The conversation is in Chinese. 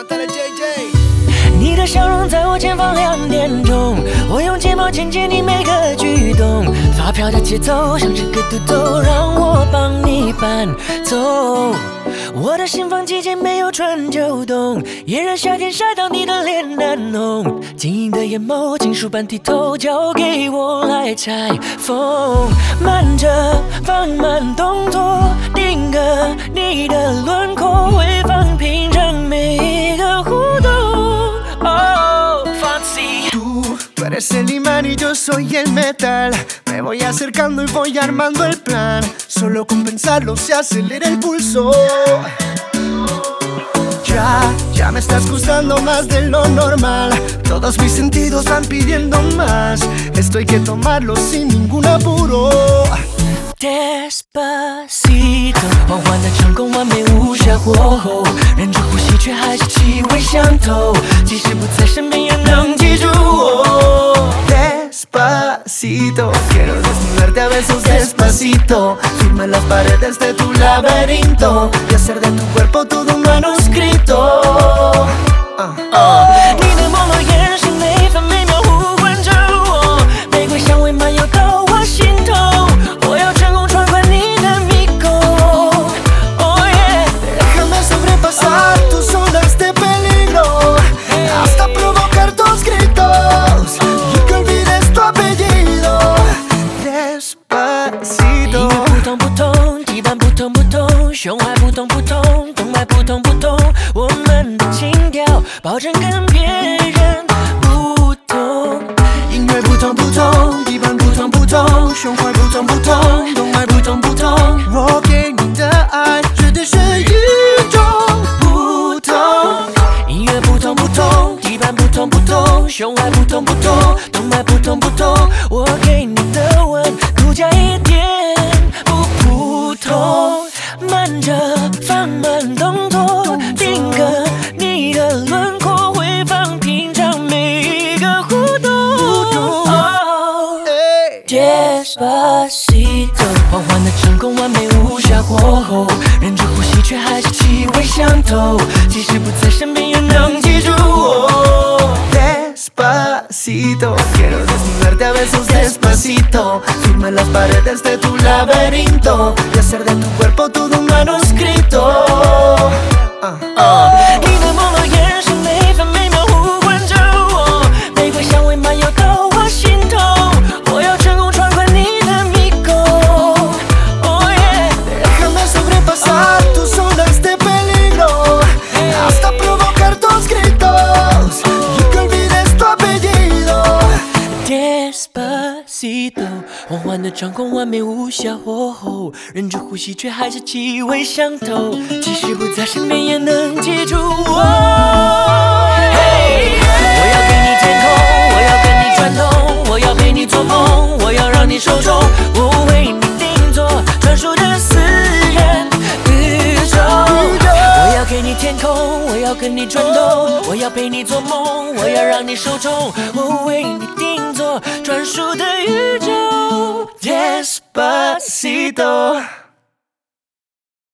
Cantale JJ。 你的笑容在我前方2点钟，我用睫毛牵起你每个举动，发飘的节奏像是个嘟嘟，让我帮你伴奏。我的心房季节没有春秋冬，炎热夏天晒到你的脸难浓，晶莹的眼眸，金属般剔透，交给我来裁缝。慢着，放慢动作，定格你的轮廓，回放品尝每一个互动。 Tú eres el imán y yo soy el metal. Me voy acercando y voy armando el plan. Solo con pensarlo se acelera el pulso. Ya me estás gustando más de lo normal. Todos mis sentidos van pidiendo más. Esto hay que tomarlo sin ningún apuro. Despacito， 缓缓的成功，完美无瑕火候，忍着呼吸却还是气味相投，即使不在身边也能记住我。 Despacito, quiero desnudarte a besos despacito. Firma las paredes de tu laberinto y hacer de tu cuerpo todo un manuscrito. 你的朦胧眼神每分每秒呼唤着我，玫瑰香味漫游到我心头，我要成功闯关你的迷宫。Oh yeah， déjame sobrepasar tus zonas de peligro hasta provocar tus gritos y que olvides tu apellido. Despacito， 音乐不同不同，地板不同不同，胸怀不同不同，动脉不同不同，我们的情调保证跟别人不同。 音乐不同不同，地板不同不同，胸怀不同不同，动脉不同不同，我给你的爱绝对是与众不同。 音乐不同不同，地板不同不同，胸怀不同不同，动脉不同不同，我给你的吻独家一点不普通。慢着，放慢动作，定格你的轮廓，回放品尝每一个互动。Despacito， 缓缓的成功，完美无瑕火候，忍着呼吸却还是气味相投，即使不在身边也能记住我。 Despacito, quiero desnudarte a besos despacito. Firma las paredes de tu laberinto y hacer de tu cuerpo todo un manuscrito. 你的朦胧眼神每分每秒呼唤着我，玫瑰香味漫游到我心头，我要成功闯关你的迷宫。Oh yeah， déjame sobrepasar tus zonas de peligro hasta provocar tus gritos y que olvides tu apellido. Despacito， 缓缓的掌控，完美无瑕火候，忍着呼吸却还是气味相投，即使不在身边也能记住我。Hey， 我要给你天空，我要跟你转动，我要陪你做梦，我要让你受宠，我为你定做专属的私人宇宙。我要给你天空，我要跟你转动，我要陪你做梦，我要让你受宠，我为你定做专属的宇宙。Despacito。